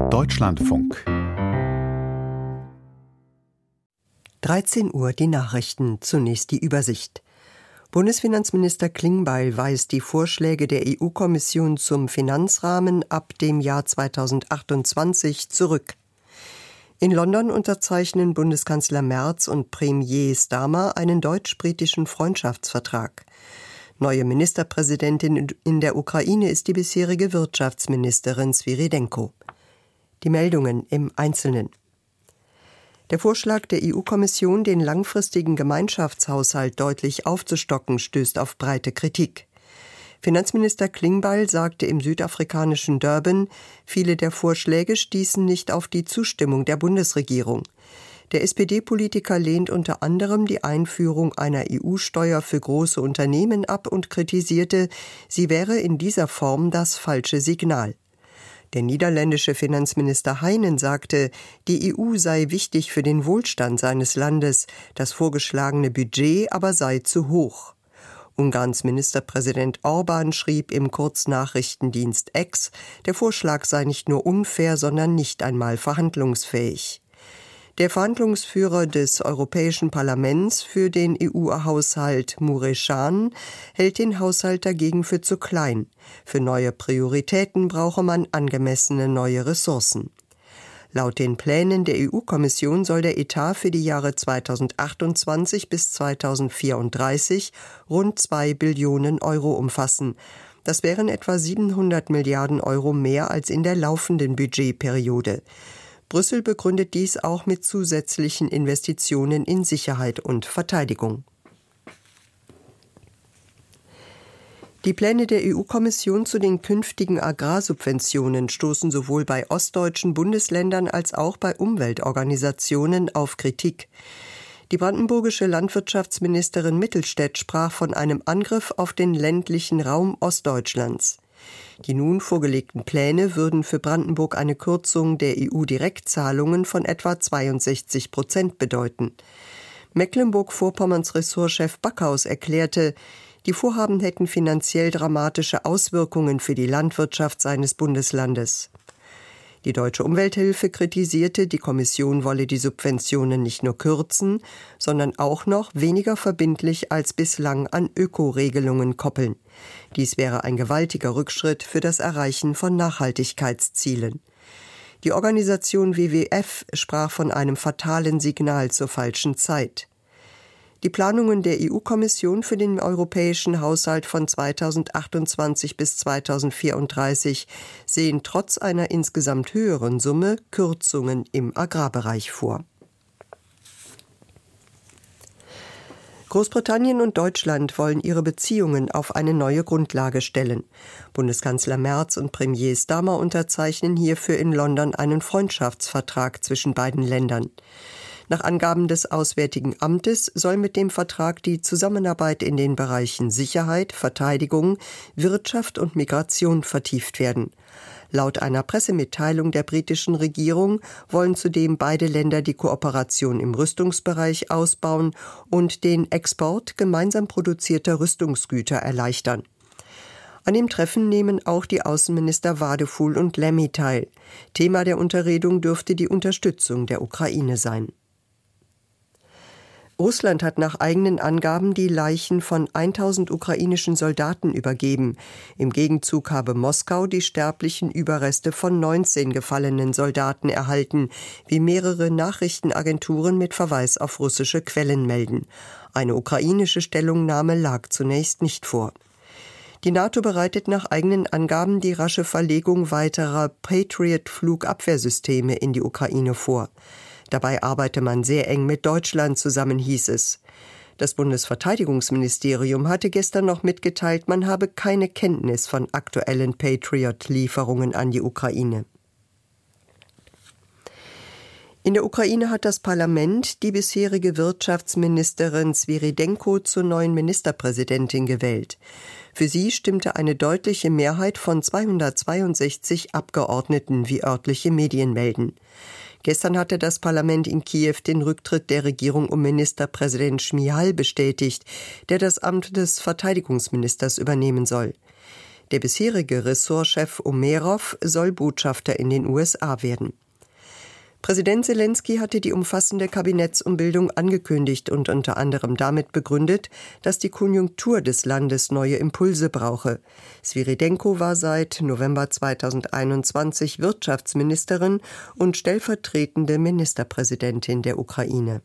Deutschlandfunk. 13 Uhr die Nachrichten, zunächst die Übersicht. Bundesfinanzminister Klingbeil weist die Vorschläge der EU-Kommission zum Finanzrahmen ab dem Jahr 2028 zurück. In London unterzeichnen Bundeskanzler Merz und Premier Starmer einen deutsch-britischen Freundschaftsvertrag. Neue Ministerpräsidentin in der Ukraine ist die bisherige Wirtschaftsministerin Svyrydenko. Die Meldungen im Einzelnen. Der Vorschlag der EU-Kommission, den langfristigen Gemeinschaftshaushalt deutlich aufzustocken, stößt auf breite Kritik. Finanzminister Klingbeil sagte im südafrikanischen Durban, viele der Vorschläge stießen nicht auf die Zustimmung der Bundesregierung. Der SPD-Politiker lehnt unter anderem die Einführung einer EU-Steuer für große Unternehmen ab und kritisierte, sie wäre in dieser Form das falsche Signal. Der niederländische Finanzminister Heinen sagte, die EU sei wichtig für den Wohlstand seines Landes, das vorgeschlagene Budget aber sei zu hoch. Ungarns Ministerpräsident Orbán schrieb im Kurznachrichtendienst X, der Vorschlag sei nicht nur unfair, sondern nicht einmal verhandlungsfähig. Der Verhandlungsführer des Europäischen Parlaments für den EU-Haushalt, Mureşan, hält den Haushalt dagegen für zu klein. Für neue Prioritäten brauche man angemessene neue Ressourcen. Laut den Plänen der EU-Kommission soll der Etat für die Jahre 2028 bis 2034 rund 2 Billionen Euro umfassen. Das wären etwa 700 Milliarden Euro mehr als in der laufenden Budgetperiode. Brüssel begründet dies auch mit zusätzlichen Investitionen in Sicherheit und Verteidigung. Die Pläne der EU-Kommission zu den künftigen Agrarsubventionen stoßen sowohl bei ostdeutschen Bundesländern als auch bei Umweltorganisationen auf Kritik. Die brandenburgische Landwirtschaftsministerin Mittelstädt sprach von einem Angriff auf den ländlichen Raum Ostdeutschlands. Die nun vorgelegten Pläne würden für Brandenburg eine Kürzung der EU-Direktzahlungen von etwa 62% bedeuten. Mecklenburg-Vorpommerns Ressortchef Backhaus erklärte, die Vorhaben hätten finanziell dramatische Auswirkungen für die Landwirtschaft seines Bundeslandes. Die Deutsche Umwelthilfe kritisierte, die Kommission wolle die Subventionen nicht nur kürzen, sondern auch noch weniger verbindlich als bislang an Ökoregelungen koppeln. Dies wäre ein gewaltiger Rückschritt für das Erreichen von Nachhaltigkeitszielen. Die Organisation WWF sprach von einem fatalen Signal zur falschen Zeit. Die Planungen der EU-Kommission für den europäischen Haushalt von 2028 bis 2034 sehen trotz einer insgesamt höheren Summe Kürzungen im Agrarbereich vor. Großbritannien und Deutschland wollen ihre Beziehungen auf eine neue Grundlage stellen. Bundeskanzler Merz und Premier Starmer unterzeichnen hierfür in London einen Freundschaftsvertrag zwischen beiden Ländern. Nach Angaben des Auswärtigen Amtes soll mit dem Vertrag die Zusammenarbeit in den Bereichen Sicherheit, Verteidigung, Wirtschaft und Migration vertieft werden. Laut einer Pressemitteilung der britischen Regierung wollen zudem beide Länder die Kooperation im Rüstungsbereich ausbauen und den Export gemeinsam produzierter Rüstungsgüter erleichtern. An dem Treffen nehmen auch die Außenminister Wadefuhl und Lemmy teil. Thema der Unterredung dürfte die Unterstützung der Ukraine sein. Russland hat nach eigenen Angaben die Leichen von 1000 ukrainischen Soldaten übergeben. Im Gegenzug habe Moskau die sterblichen Überreste von 19 gefallenen Soldaten erhalten, wie mehrere Nachrichtenagenturen mit Verweis auf russische Quellen melden. Eine ukrainische Stellungnahme lag zunächst nicht vor. Die NATO bereitet nach eigenen Angaben die rasche Verlegung weiterer Patriot-Flugabwehrsysteme in die Ukraine vor. Dabei arbeite man sehr eng mit Deutschland zusammen, hieß es. Das Bundesverteidigungsministerium hatte gestern noch mitgeteilt, man habe keine Kenntnis von aktuellen Patriot-Lieferungen an die Ukraine. In der Ukraine hat das Parlament die bisherige Wirtschaftsministerin Svyrydenko zur neuen Ministerpräsidentin gewählt. Für sie stimmte eine deutliche Mehrheit von 262 Abgeordneten, wie örtliche Medien melden. Gestern hatte das Parlament in Kiew den Rücktritt der Regierung um Ministerpräsident Schmyhal bestätigt, der das Amt des Verteidigungsministers übernehmen soll. Der bisherige Ressortchef Umerov soll Botschafter in den USA werden. Präsident Selenskyj hatte die umfassende Kabinettsumbildung angekündigt und unter anderem damit begründet, dass die Konjunktur des Landes neue Impulse brauche. Sviridенko war seit November 2021 Wirtschaftsministerin und stellvertretende Ministerpräsidentin der Ukraine.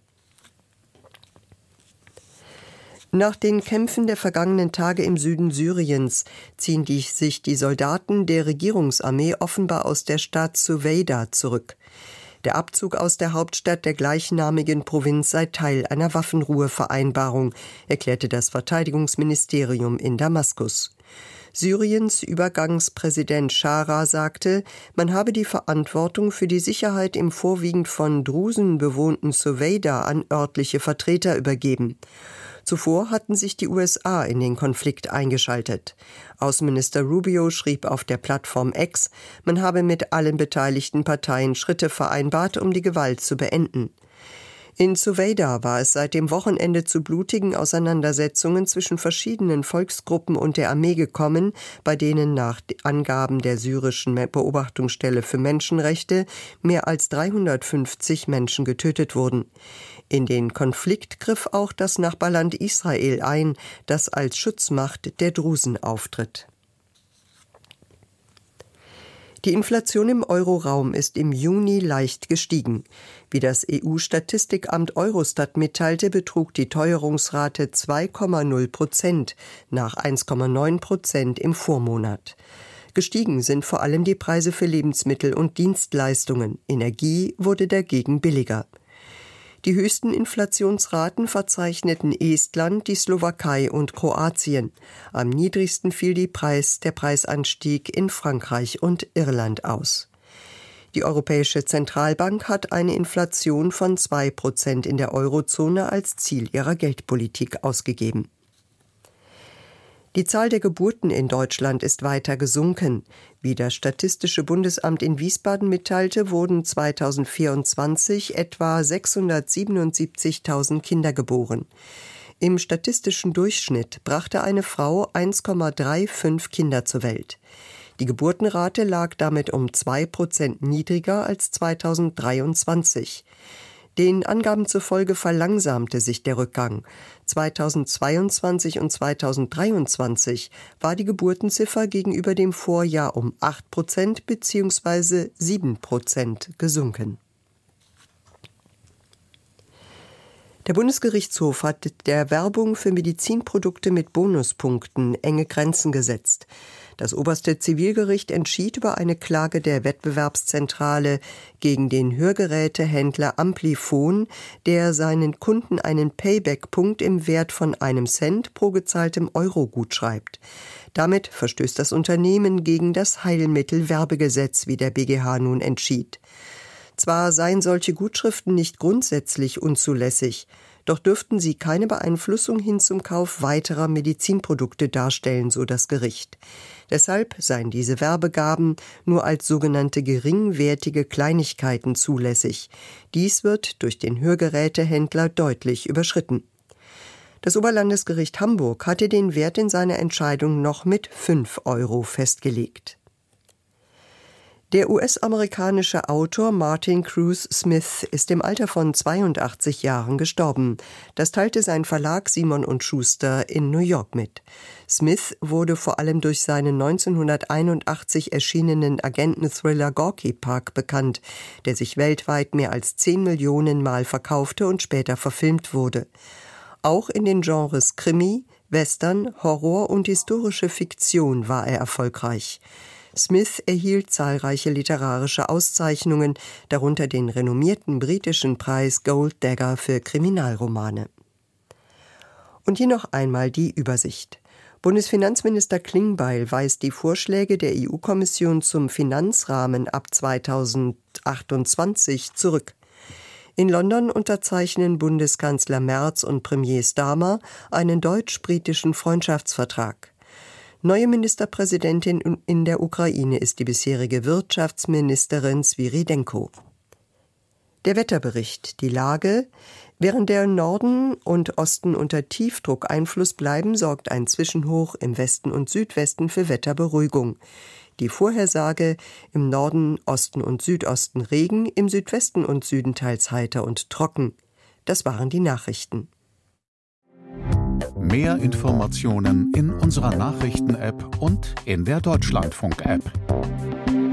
Nach den Kämpfen der vergangenen Tage im Süden Syriens ziehen sich die Soldaten der Regierungsarmee offenbar aus der Stadt Suweida zurück. Der Abzug aus der Hauptstadt der gleichnamigen Provinz sei Teil einer Waffenruhevereinbarung, erklärte das Verteidigungsministerium in Damaskus. Syriens Übergangspräsident Schara sagte, man habe die Verantwortung für die Sicherheit im vorwiegend von Drusen bewohnten Suweida an örtliche Vertreter übergeben. Zuvor hatten sich die USA in den Konflikt eingeschaltet. Außenminister Rubio schrieb auf der Plattform X, man habe mit allen beteiligten Parteien Schritte vereinbart, um die Gewalt zu beenden. In Suweida war es seit dem Wochenende zu blutigen Auseinandersetzungen zwischen verschiedenen Volksgruppen und der Armee gekommen, bei denen nach Angaben der syrischen Beobachtungsstelle für Menschenrechte mehr als 350 Menschen getötet wurden. In den Konflikt griff auch das Nachbarland Israel ein, das als Schutzmacht der Drusen auftritt. Die Inflation im Euroraum ist im Juni leicht gestiegen. Wie das EU-Statistikamt Eurostat mitteilte, betrug die Teuerungsrate 2,0% nach 1,9% im Vormonat. Gestiegen sind vor allem die Preise für Lebensmittel und Dienstleistungen. Energie wurde dagegen billiger. Die höchsten Inflationsraten verzeichneten Estland, die Slowakei und Kroatien. Am niedrigsten fiel der Preisanstieg in Frankreich und Irland aus. Die Europäische Zentralbank hat eine Inflation von 2% in der Eurozone als Ziel ihrer Geldpolitik ausgegeben. Die Zahl der Geburten in Deutschland ist weiter gesunken. Wie das Statistische Bundesamt in Wiesbaden mitteilte, wurden 2024 etwa 677.000 Kinder geboren. Im statistischen Durchschnitt brachte eine Frau 1,35 Kinder zur Welt. Die Geburtenrate lag damit um 2% niedriger als 2023. Den Angaben zufolge verlangsamte sich der Rückgang. 2022 und 2023 war die Geburtenziffer gegenüber dem Vorjahr um 8% bzw. 7% gesunken. Der Bundesgerichtshof hat der Werbung für Medizinprodukte mit Bonuspunkten enge Grenzen gesetzt. Das oberste Zivilgericht entschied über eine Klage der Wettbewerbszentrale gegen den Hörgerätehändler Amplifon, der seinen Kunden einen Payback-Punkt im Wert von 1 Cent pro gezahltem Euro gutschreibt. Damit verstößt das Unternehmen gegen das Heilmittelwerbegesetz, wie der BGH nun entschied. Zwar seien solche Gutschriften nicht grundsätzlich unzulässig, doch dürften sie keine Beeinflussung hin zum Kauf weiterer Medizinprodukte darstellen, so das Gericht. Deshalb seien diese Werbegaben nur als sogenannte geringwertige Kleinigkeiten zulässig. Dies wird durch den Hörgerätehändler deutlich überschritten. Das Oberlandesgericht Hamburg hatte den Wert in seiner Entscheidung noch mit 5 Euro festgelegt. Der US-amerikanische Autor Martin Cruz Smith ist im Alter von 82 Jahren gestorben. Das teilte sein Verlag Simon & Schuster in New York mit. Smith wurde vor allem durch seinen 1981 erschienenen Agenten-Thriller Gorky Park bekannt, der sich weltweit mehr als 10 Millionen Mal verkaufte und später verfilmt wurde. Auch in den Genres Krimi, Western, Horror und historische Fiktion war er erfolgreich. Smith erhielt zahlreiche literarische Auszeichnungen, darunter den renommierten britischen Preis Gold Dagger für Kriminalromane. Und hier noch einmal die Übersicht. Bundesfinanzminister Klingbeil weist die Vorschläge der EU-Kommission zum Finanzrahmen ab 2028 zurück. In London unterzeichnen Bundeskanzler Merz und Premier Starmer einen deutsch-britischen Freundschaftsvertrag. Neue Ministerpräsidentin in der Ukraine ist die bisherige Wirtschaftsministerin Sviridенko. Der Wetterbericht. Die Lage. Während der Norden und Osten unter Tiefdruckeinfluss bleiben, sorgt ein Zwischenhoch im Westen und Südwesten für Wetterberuhigung. Die Vorhersage: im Norden, Osten und Südosten Regen, im Südwesten und Süden teils heiter und trocken. Das waren die Nachrichten. Mehr Informationen in unserer Nachrichten-App und in der Deutschlandfunk-App.